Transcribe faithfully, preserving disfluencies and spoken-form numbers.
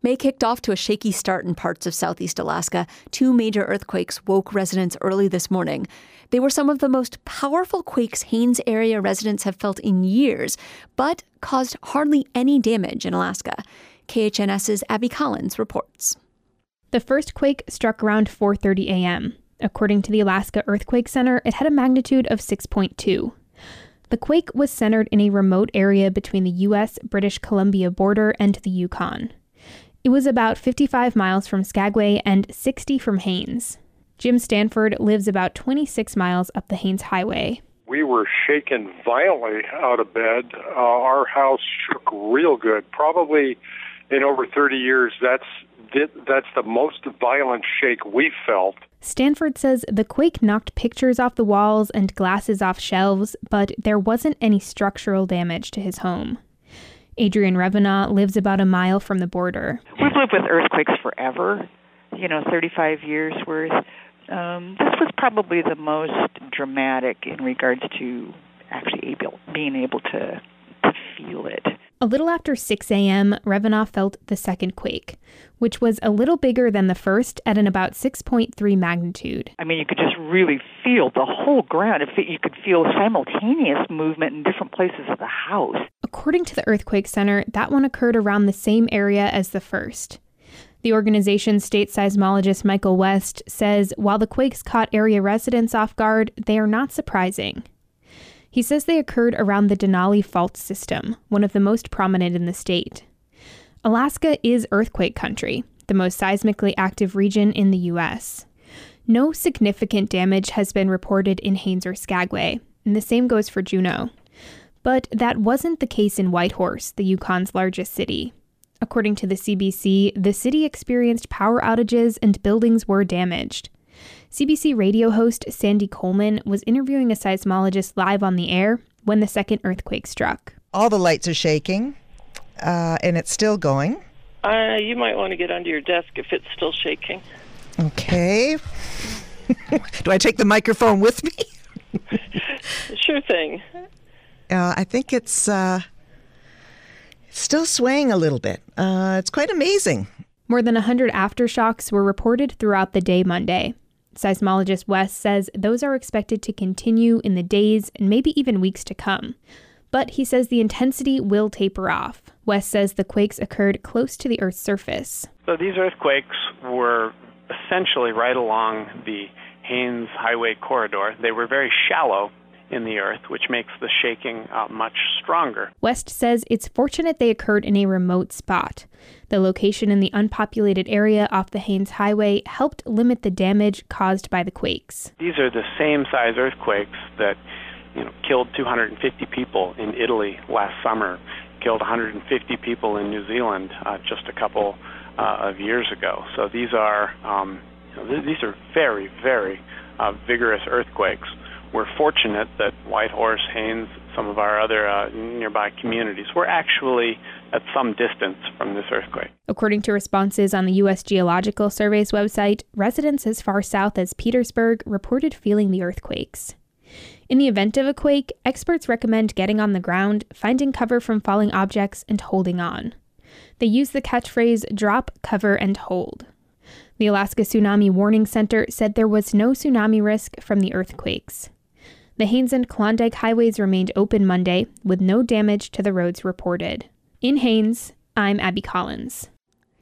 May kicked off to a shaky start in parts of southeast Alaska. Two major earthquakes woke residents early this morning. They were some of the most powerful quakes Haines area residents have felt in years, but caused hardly any damage in Alaska. K H N S's Abby Collins reports. The first quake struck around four thirty a.m. According to the Alaska Earthquake Center, it had a magnitude of six point two. The quake was centered in a remote area between the U S British Columbia border and the Yukon. It was about fifty-five miles from Skagway and sixty from Haines. Jim Stanford lives about twenty-six miles up the Haines Highway. We were shaken violently out of bed. Uh, our house shook real good. Probably in over thirty years, that's that's the most violent shake we felt. Stanford says the quake knocked pictures off the walls and glasses off shelves, but there wasn't any structural damage to his home. Adrian Revenaugh lives about a mile from the border. We've lived with earthquakes forever, you know, thirty-five years worth. Um, this was probably the most dramatic in regards to actually able, being able to, to feel it. A little after six a.m., Revenaugh felt the second quake, which was a little bigger than the first at an about six point three magnitude. I mean, you could just really feel the whole ground. You could feel simultaneous movement in different places of the house. According to the Earthquake Center, that one occurred around the same area as the first. The organization's state seismologist Michael West says while the quakes caught area residents off guard, they are not surprising. He says they occurred around the Denali Fault System, one of the most prominent in the state. Alaska is earthquake country, the most seismically active region in the U S. No significant damage has been reported in Haines or Skagway, and the same goes for Juneau. But that wasn't the case in Whitehorse, the Yukon's largest city. According to the C B C, the city experienced power outages and buildings were damaged. C B C radio host Sandy Coleman was interviewing a seismologist live on the air when the second earthquake struck. All the lights are shaking, uh, and it's still going. Uh, you might want to get under your desk if it's still shaking. Okay. Do I take the microphone with me? Sure thing. Uh, I think it's uh, still swaying a little bit. Uh, it's quite amazing. More than one hundred aftershocks were reported throughout the day Monday. Seismologist West says those are expected to continue in the days and maybe even weeks to come. But he says the intensity will taper off. West says the quakes occurred close to the Earth's surface. So these earthquakes were essentially right along the Haines Highway corridor. They were very shallow in the earth, which makes the shaking uh, much stronger. West says it's fortunate they occurred in a remote spot. The location in the unpopulated area off the Haines Highway helped limit the damage caused by the quakes. These are the same size earthquakes that, you know, killed two hundred fifty people in Italy last summer, killed one hundred fifty people in New Zealand uh, just a couple uh, of years ago. So these are um, you know, th- these are very, very uh, vigorous earthquakes. We're fortunate that Whitehorse, Haines, some of our other uh, nearby communities were actually at some distance from this earthquake. According to responses on the U S Geological Survey's website, residents as far south as Petersburg reported feeling the earthquakes. In the event of a quake, experts recommend getting on the ground, finding cover from falling objects, and holding on. They use the catchphrase, drop, cover, and hold. The Alaska Tsunami Warning Center said there was no tsunami risk from the earthquakes. The Haines and Klondike highways remained open Monday, with no damage to the roads reported. In Haines, I'm Abby Collins.